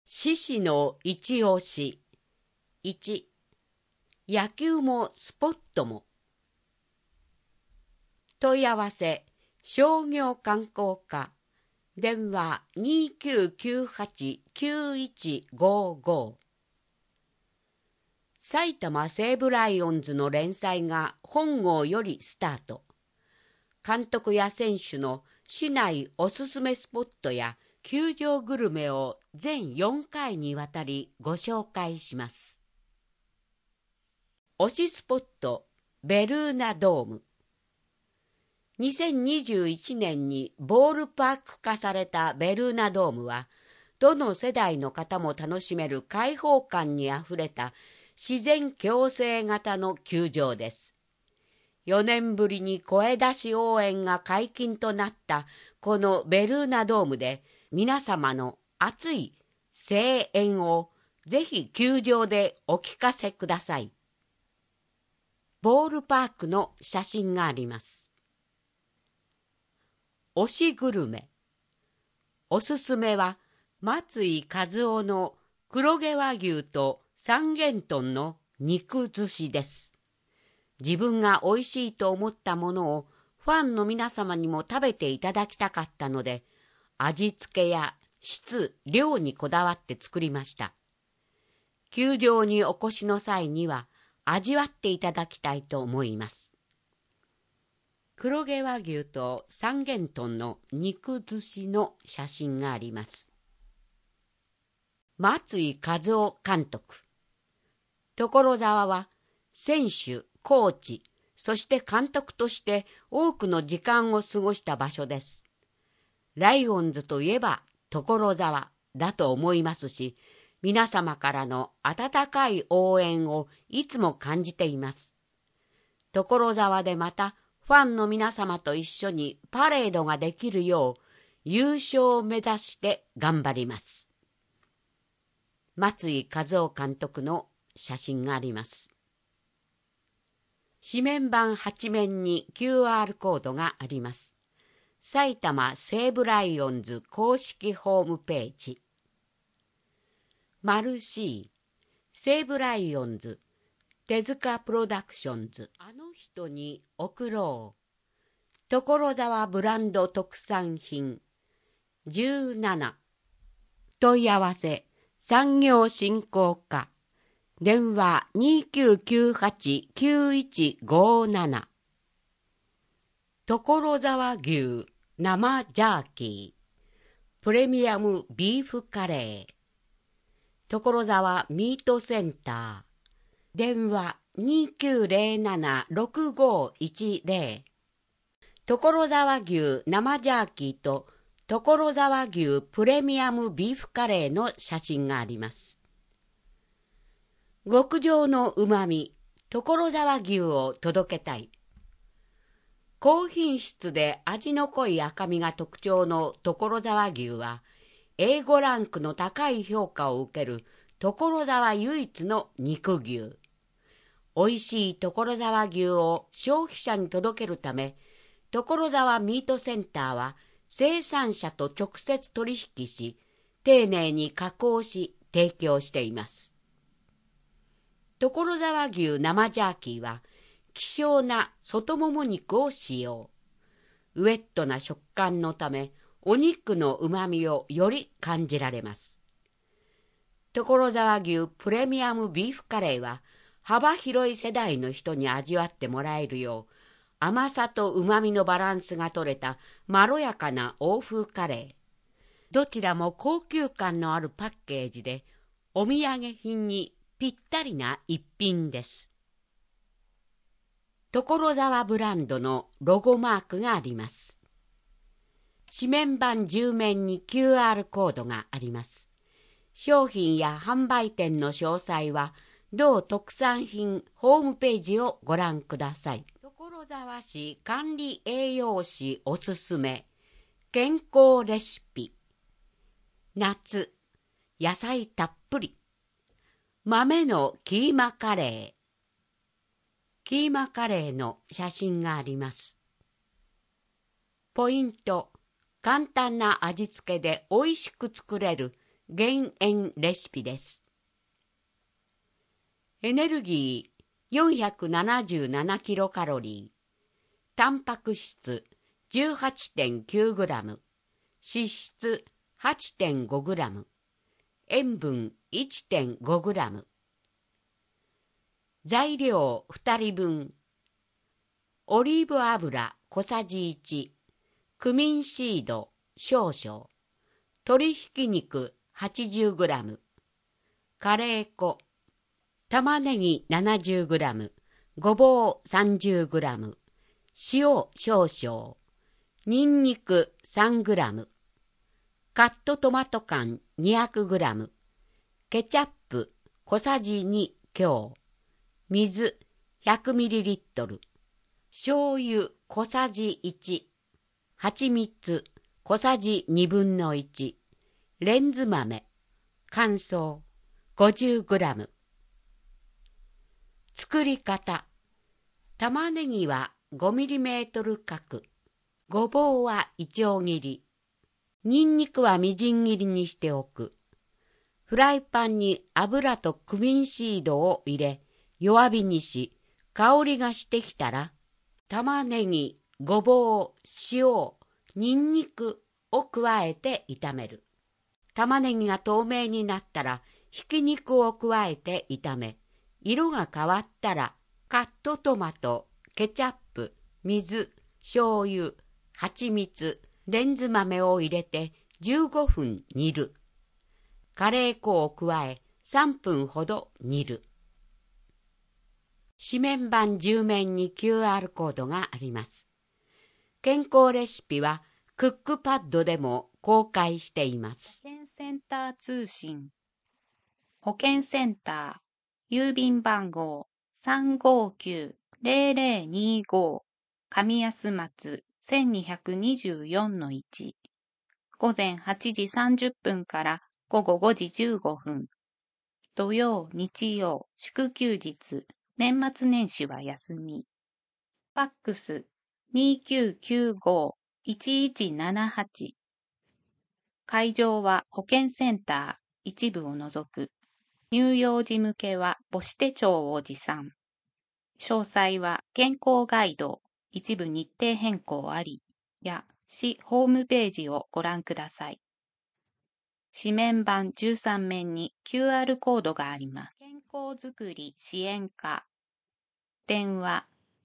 獅子の一押し。1、野球もスポットも。問い合わせ、商業観光課、電話2998-9155。埼玉西武ライオンズの連載が本郷よりスタート。監督や選手の市内おすすめスポットや球場グルメを全4回にわたりご紹介します。推しスポット、ベルーナドーム。2021年にボールパーク化されたベルーナドームは、どの世代の方も楽しめる開放感にあふれた自然共生型の球場です。4年ぶりに声出し応援が解禁となったこのベルーナドームで、皆様の熱い声援をぜひ球場でお聞かせください。ボールパークの写真があります。推しグルメ。おすすめは松井和夫の黒毛和牛と三元豚の肉寿司です。自分がおいしいと思ったものをファンの皆様にも食べていただきたかったので、味付けや質、量にこだわって作りました。球場にお越しの際には味わっていただきたいと思います。黒毛和牛と三元豚の肉寿司の写真があります。松井和夫監督。所沢は選手、コーチ、そして監督として多くの時間を過ごした場所です。ライオンズといえば所沢だと思いますし、皆様からの温かい応援をいつも感じています。所沢でまたファンの皆様と一緒にパレードができるよう優勝を目指して頑張ります。松井和夫監督の写真があります。紙面板8面に QR コードがあります。埼玉西武ライオンズ公式ホームページ。C、西武ライオンズ、手塚プロダクションズ、あの人に贈ろう。所沢ブランド特産品。17。問い合わせ、産業振興課。電話2998-9157。所沢牛生ジャーキー。プレミアムビーフカレー。所沢ミートセンター。電話2907-6510。所沢牛生ジャーキーと所沢牛プレミアムビーフカレーの写真があります。極上のうまみ、所沢牛を届けたい。高品質で味の濃い赤身が特徴の所沢牛は、A5ランクの高い評価を受ける所沢唯一の肉牛。おいしい所沢牛を消費者に届けるため、所沢ミートセンターは生産者と直接取引し、丁寧に加工し提供しています。所沢牛生ジャーキーは希少な外もも肉を使用。ウェットな食感のためお肉のうまみをより感じられます。所沢牛プレミアムビーフカレーは幅広い世代の人に味わってもらえるよう、甘さとうまみのバランスが取れたまろやかな欧風カレー。どちらも高級感のあるパッケージでお土産品にぴったりな一品です。所沢ブランドのロゴマークがあります。紙面板10面に QR コードがあります。商品や販売店の詳細は同特産品ホームページをご覧ください。所沢市管理栄養士おすすめ健康レシピ。夏、野菜たっぷり。豆のキーマカレー。キーマカレーの写真があります。ポイント、簡単な味付けでおいしく作れる減塩レシピです。エネルギー477キロカロリー、タンパク質 18.9 グラム、脂質 8.5 グラム、塩分 1.5 グラム。材料2人分。オリーブ油小さじ1、クミンシード少々、鶏ひき肉 80 グラム、カレー粉、玉ねぎ70グラム、ごぼう30グラム、塩少々、にんにく3グラム、カットトマト缶200グラム、ケチャップ小さじ2強、水100ミリリットル、醤油小さじ1、蜂蜜小さじ2分の1、レンズ豆、乾燥50グラム。作り方。玉ねぎは5ミリメートル角、ごぼうはいちょう切り、にんにくはみじん切りにしておく。フライパンに油とクミンシードを入れ、弱火にし、香りがしてきたら、玉ねぎ、ごぼう、塩、にんにくを加えて炒める。玉ねぎが透明になったら、ひき肉を加えて炒め、色が変わったら、カットトマト、ケチャップ、水、醤油、蜂蜜、レンズ豆を入れて15分煮る。カレー粉を加え3分ほど煮る。紙面板10面に QR コードがあります。健康レシピはクックパッドでも公開しています。 保健センター通信。保健センター、郵便番号359-0025、上安松1224-1、午前8時30分から午後5時15分、土曜、日曜、祝休日、年末年始は休み。ファックス2995-1178。会場は保健センター一部を除く。乳幼児向けは母子手帳を持参。詳細は健康ガイド一部日程変更ありや市ホームページをご覧ください。紙面板13面に QR コードがあります。健康づくり支援課。電話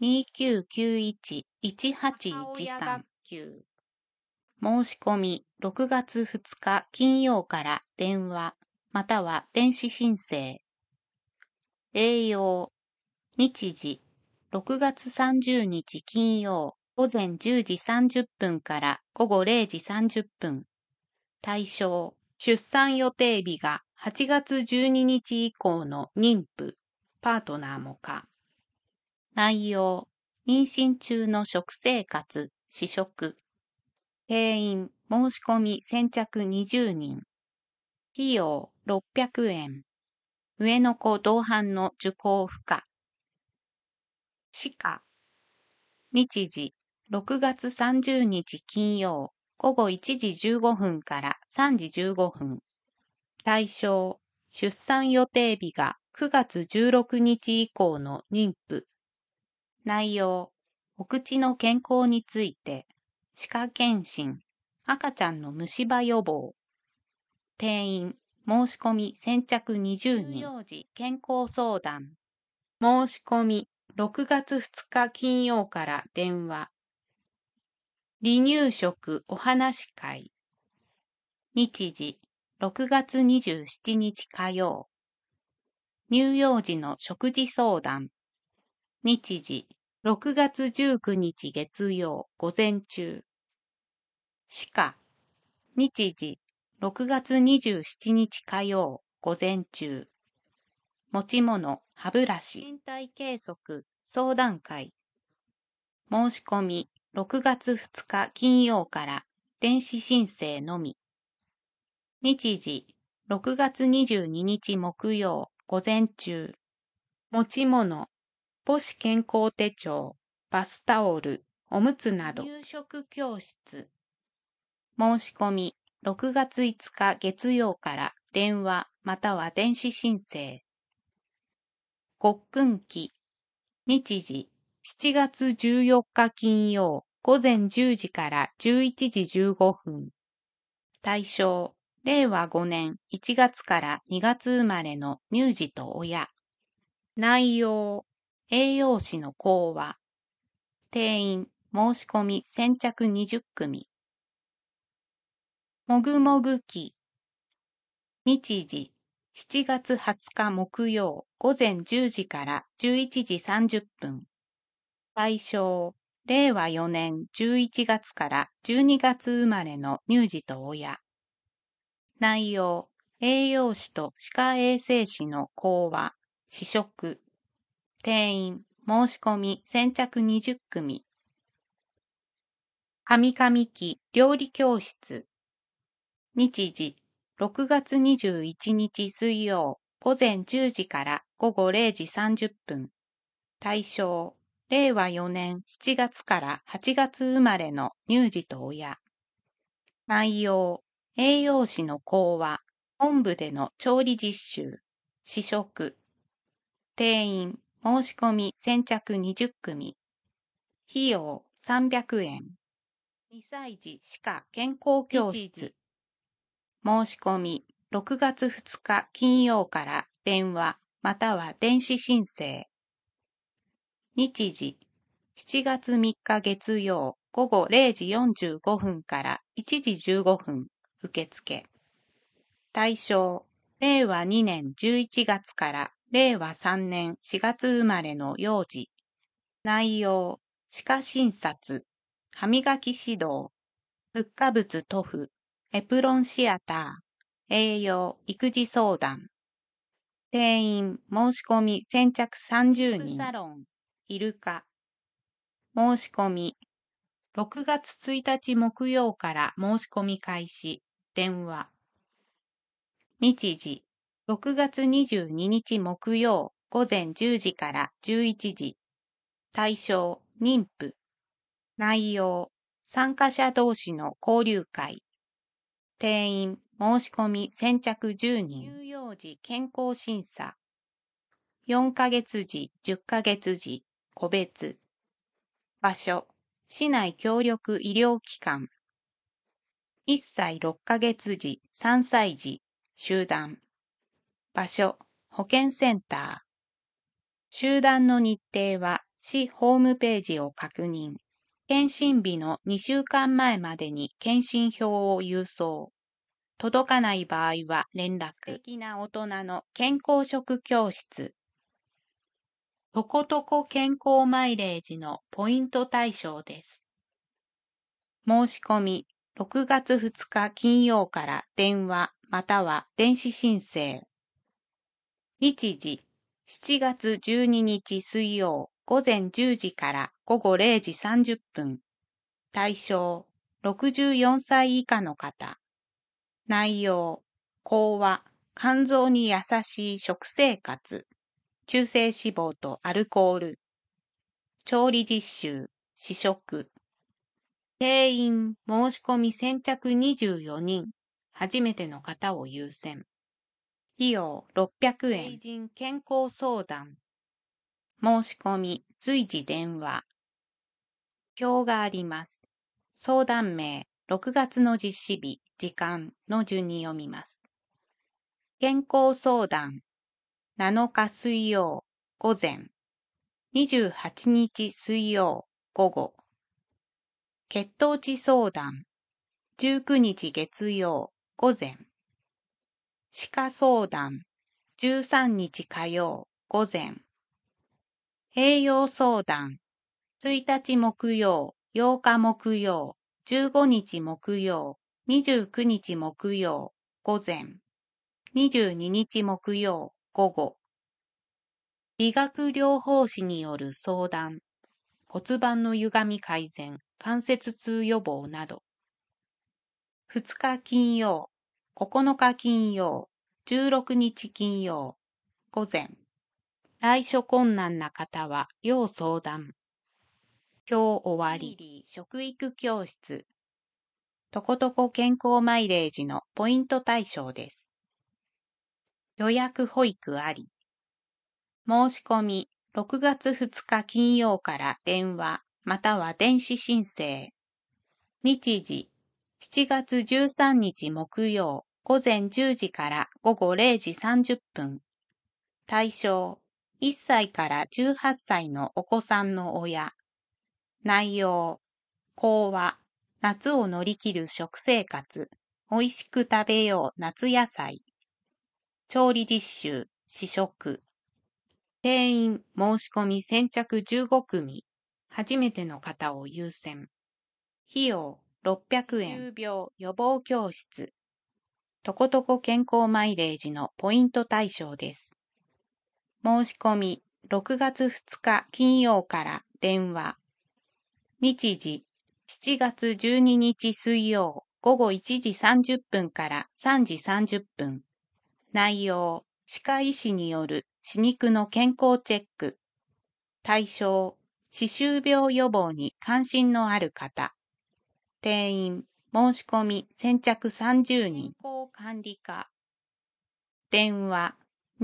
2991-1813。申し込み6月2日金曜から電話または電子申請。栄養日時6月30日金曜午前10時30分から午後0時30分。対象出産予定日が8月12日以降の妊婦、パートナーも可。内容妊娠中の食生活、試食。定員申し込み先着20人。費用600円。上の子同伴の受講不可。しか。日時6月30日金曜午後1時15分から3時15分。対象出産予定日が9月16日以降の妊婦。内容お口の健康について。歯科検診。赤ちゃんの虫歯予防。定員申し込み先着20人。乳幼児健康相談。申し込み6月2日金曜から電話。離乳食お話会。日時6月27日火曜。乳幼児の食事相談。日時6月19日月曜午前中。歯科。日時6月27日火曜午前中。持ち物歯ブラシ。身体計測相談会。申し込み6月2日金曜から電子申請のみ。日時6月22日木曜午前中。持ち物母子健康手帳、バスタオル、おむつなど。入食教室。申し込み 6月5日月曜から電話または電子申請。国訓期日時7月14日金曜午前10時から11時15分。対象令和5年1月から2月生まれの乳児と親。内容栄養士の講話。定員申し込み先着20組。もぐもぐ期日時7月20日木曜午前10時から11時30分。対象令和4年11月から12月生まれの乳児と親。内容栄養士と歯科衛生士の講話、試食。定員申し込み先着20組。はみかみ期料理教室日時6月21日水曜午前10時から午後0時30分。対象令和4年7月から8月生まれの乳児と親。内容栄養士の講話、本部での調理実習、試食。定員申し込み先着20組。費用300円。2歳児歯科健康教室。申し込み6月2日金曜から電話または電子申請。日時7月3日月曜午後0時45分から1時15分受付。対象令和2年11月から令和3年4月生まれの幼児。内容歯科診察、歯磨き指導、物価物塗布、エプロンシアター、栄養、育児相談。定員、申し込み先着30人。サロン、イルカ。申し込み。6月1日木曜から申し込み開始。電話。日時。6月22日木曜午前10時から11時。対象、妊婦。内容、参加者同士の交流会。定員、申し込み先着10人。乳幼児健康審査。4ヶ月時、10ヶ月時、個別。場所、市内協力医療機関。1歳6ヶ月時、3歳児、集団。場所、保健センター。集団の日程は市ホームページを確認。検診日の2週間前までに検診票を郵送。届かない場合は連絡。素敵な大人の健康食教室。とことこ健康マイレージのポイント対象です。申し込み6月2日金曜から電話または電子申請。日時7月12日水曜午前10時から午後0時30分。対象64歳以下の方。内容講話、肝臓に優しい食生活。中性脂肪とアルコール。調理実習、試食。定員、申し込み先着24人。初めての方を優先。費用600円。成人健康相談。申し込み、随時電話。表があります。相談名、6月の実施日、時間の順に読みます。健康相談。7日水曜、午前。28日水曜、午後。血糖値相談。19日月曜、午前。歯科相談。13日火曜、午前。栄養相談。1日木曜、8日木曜、15日木曜、29日木曜、午前。22日木曜、午後。理学療法士による相談。骨盤の歪み改善、関節痛予防など。2日金曜、9日金曜、16日金曜、午前。来所困難な方は要相談。今日終わり。食育教室。 とことこ健康マイレージのポイント対象です。予約保育あり。申し込み6月2日金曜から電話または電子申請。日時7月13日木曜午前10時から午後0時30分。対象1歳から18歳のお子さんの親。内容講話夏を乗り切る食生活。美味しく食べよう夏野菜。調理実習試食。定員申し込み先着15組。初めての方を優先。費用600円。歯周病予防教室。とことこ健康マイレージのポイント対象です。申し込み6月2日金曜から電話。日時7月12日水曜午後1時30分から3時30分。内容歯科医師による歯肉の健康チェック。対象歯周病予防に関心のある方。定員申し込み先着30人。健康管理課。電話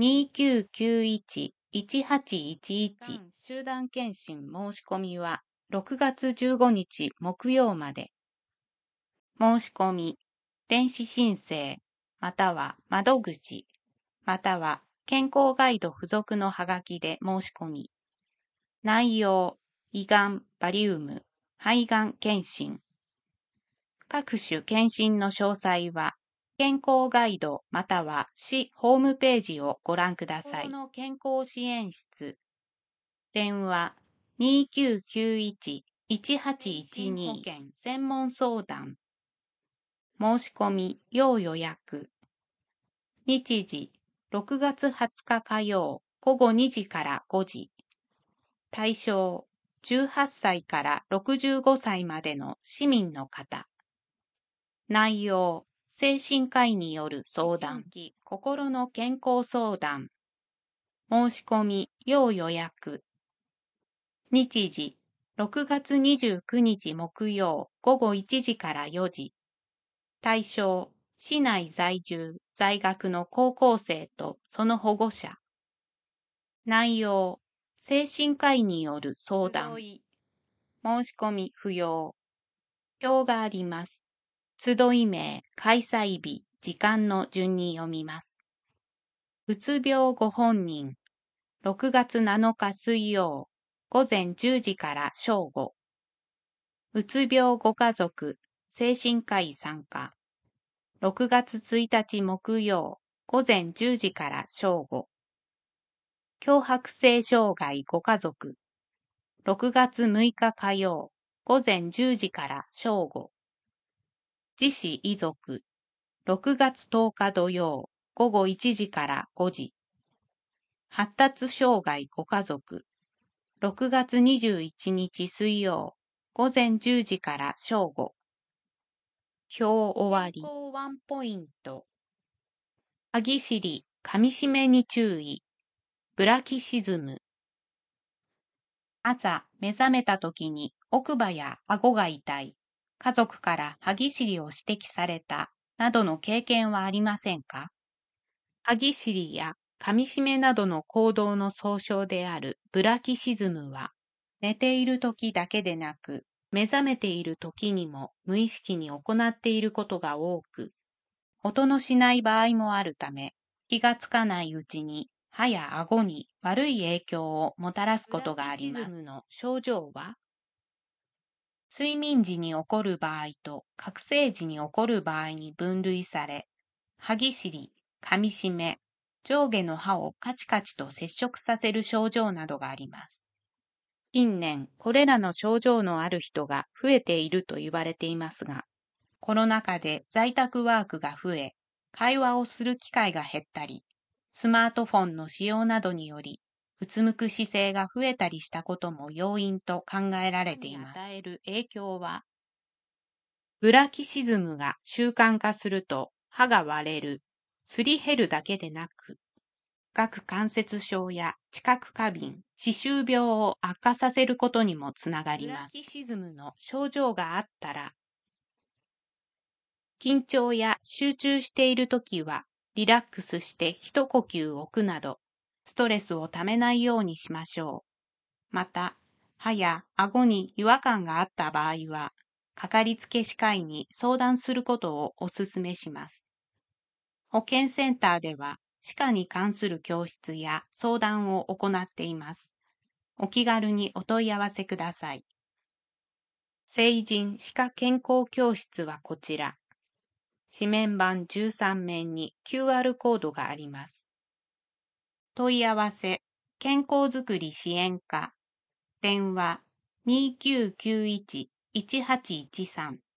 2991-1811。集団検診申し込みは6月15日木曜まで。申し込み電子申請または窓口または健康ガイド付属のハガキで申し込み。内容胃がん、バリウム、肺がん検診。各種検診の詳細は、健康ガイドまたは市ホームページをご覧ください。この健康支援室。電話2991-1812保険専門相談。申し込み要予約。日時6月20日火曜午後2時から5時。対象18歳から65歳までの市民の方。内容精神科医による相談。心の健康相談。申し込み要予約。日時6月29日木曜午後1時から4時。対象市内在住在学の高校生とその保護者。内容精神科医による相談。申し込み不要。表があります。集い名、開催日、時間の順に読みます。うつ病ご本人、6月7日水曜、午前10時から正午。うつ病ご家族、精神科医参加。6月1日木曜、午前10時から正午。強迫性障害ご家族。6月6日火曜、午前10時から正午。自死遺族。6月10日土曜、午後1時から5時。発達障害ご家族。6月21日水曜、午前10時から正午。表終わり。健康ワンポイント。歯ぎしり、噛み締めに注意。ブラキシズム。朝、目覚めた時に奥歯や顎が痛い。家族から歯ぎしりを指摘された。などの経験はありませんか？歯ぎしりや噛み締めなどの行動の総称であるブラキシズムは、寝ている時だけでなく、目覚めている時にも無意識に行っていることが多く、音のしない場合もあるため、気がつかないうちに歯や顎に悪い影響をもたらすことがあります。ブラキシズムの症状は、睡眠時に起こる場合と覚醒時に起こる場合に分類され、歯ぎしり、噛み締め、上下の歯をカチカチと接触させる症状などがあります。近年、これらの症状のある人が増えていると言われていますが、コロナ禍で在宅ワークが増え、会話をする機会が減ったり、スマートフォンの使用などにより、うつむく姿勢が増えたりしたことも要因と考えられています。与える影響は、ブラキシズムが習慣化すると歯が割れる、すり減るだけでなく、顎関節症や知覚過敏、歯周病を悪化させることにもつながります。ブラキシズムの症状があったら、 緊張や集中しているときは、リラックスして一呼吸置くなど、ストレスをためないようにしましょう。また、歯や顎に違和感があった場合は、かかりつけ歯科医に相談することをお勧めします。保健センターでは、歯科に関する教室や相談を行っています。お気軽にお問い合わせください。成人歯科健康教室はこちら。紙面板13面に QR コードがあります。問い合わせ、健康づくり支援課、電話 2991-1813